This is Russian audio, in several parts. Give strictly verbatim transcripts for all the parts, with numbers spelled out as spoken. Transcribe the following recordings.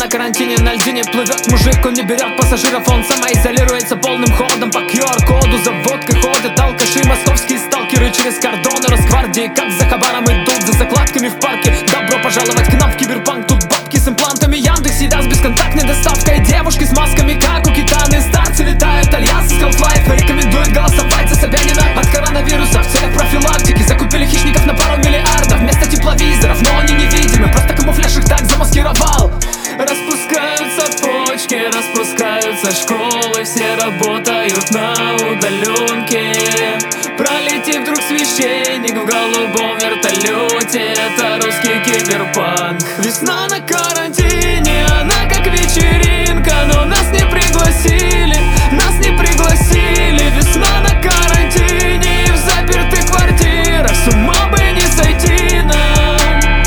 на карантине, на льдине плывет мужик. Он не берет пассажиров, он самоизолируется полным ходом. По ку ар коду за водкой ходят алкаши, московские сталкеры через кордоны. Росгвардии, как за хабаром, идут за закладками в парке. Добро пожаловать к нам в киберпанк. Тут бабки с имплантами, Яндекс еда с бесконтактной доставкой. Девушки с масками, как у Китаны. Старцы летают, альянсы Скаутлайф рекомендует голосовать за Собянина. От коронавируса в целях профилактики закупили хищников на пару миллиардов вместо тепловизоров, но они невидимы, просто камуфляж их так замаскировал. Распускаются почки, распускаются школы, все работают на удаленке. Пролетит вдруг священник в голубом вертолете, это русский киберпанк. Весна на карантине, она как вечеринка, но нас не пригласили, нас не пригласили. Весна на карантине и в запертых квартирах, с ума бы не сойти нам.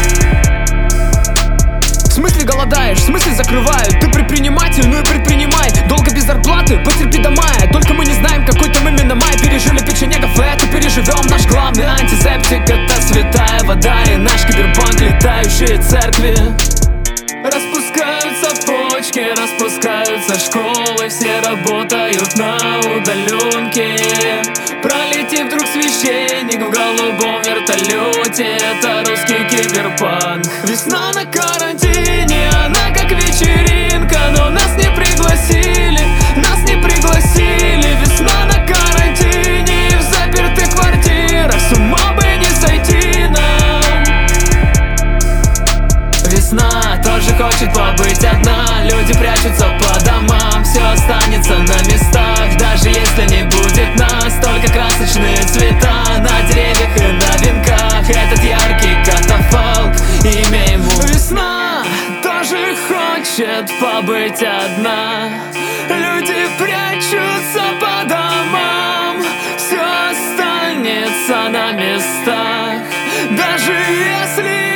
В смысле голодаешь, в смысле закрывают? Ты предприниматель, ну и предпринимай. Долго без зарплаты, потерпи до мая. Только мы не знаем, какой там именно май. Пережили печенегов, это переживем. Наш главный антисептик — это святая вода и наш киберпанк, летающие церкви. Распускаются почки, распускаются школы, все работают на удаленке. Пролетит вдруг священник в голубом вертолете, это русский киберпанк. Весна на карантине, она как вечеринка, но нас не пригласили, нас не пригласили. Весна на карантине и в запертых квартирах, с ума бы не сойти нам. Весна тоже хочет побыть одна, люди прячутся по домам, все останется на местах, даже если не будет нас. Только красочные цвета на деревьях и на венках, этот яркий катафалк, имя ему весна. Тоже хочет побыть одна, люди прячутся по домам, все останется на местах, даже если